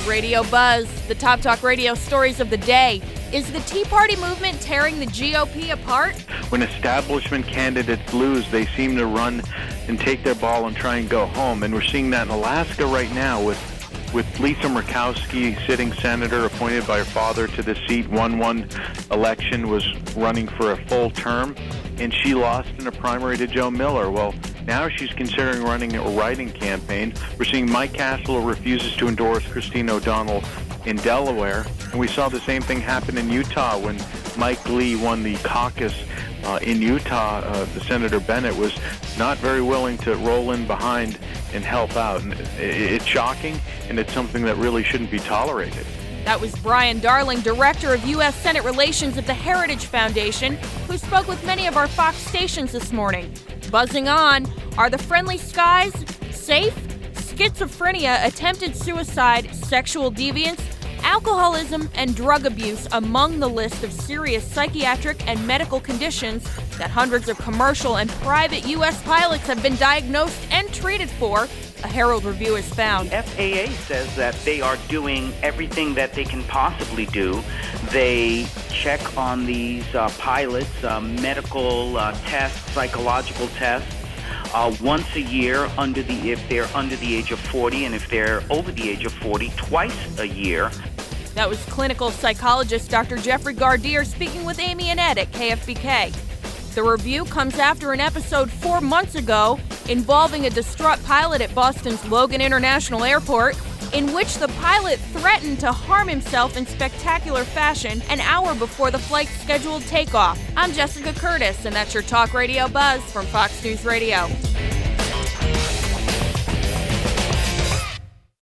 Radio Buzz, the Top Talk Radio stories of the day. Is the Tea Party movement tearing the GOP apart? When establishment candidates lose, they seem to run and take their ball and try and go home. And we're seeing that in Alaska right now with Lisa Murkowski, sitting senator appointed by her father to the seat, won one election, was running for a full term, and she lost in a primary to Joe Miller. Well, now she's considering running a write-in campaign. We're seeing Mike Castle refuses to endorse Christine O'Donnell in Delaware, and we saw the same thing happen in Utah when Mike Lee won the caucus in Utah. The Senator Bennett was not very willing to roll in behind and help out. And it's shocking, and it's something that really shouldn't be tolerated. That was Brian Darling, Director of U.S. Senate Relations at the Heritage Foundation, who spoke with many of our Fox stations this morning. Buzzing on, are the friendly skies safe? Schizophrenia, attempted suicide, sexual deviance, alcoholism, and drug abuse among the list of serious psychiatric and medical conditions that hundreds of commercial and private U.S. pilots have been diagnosed and treated for, a Herald review has found. FAA says that they are doing everything that they can possibly do. They check on these pilots, medical tests, psychological tests, once a year if they're under the age of 40, and if they're over the age of 40, twice a year. That was clinical psychologist Dr. Jeffrey Gardier speaking with Amy and Ed at KFBK. The review comes after an episode 4 months ago involving a distraught pilot at Boston's Logan International Airport, in which the pilot threatened to harm himself in spectacular fashion an hour before the flight's scheduled takeoff. I'm Jessica Curtis, and that's your Talk Radio Buzz from Fox News Radio.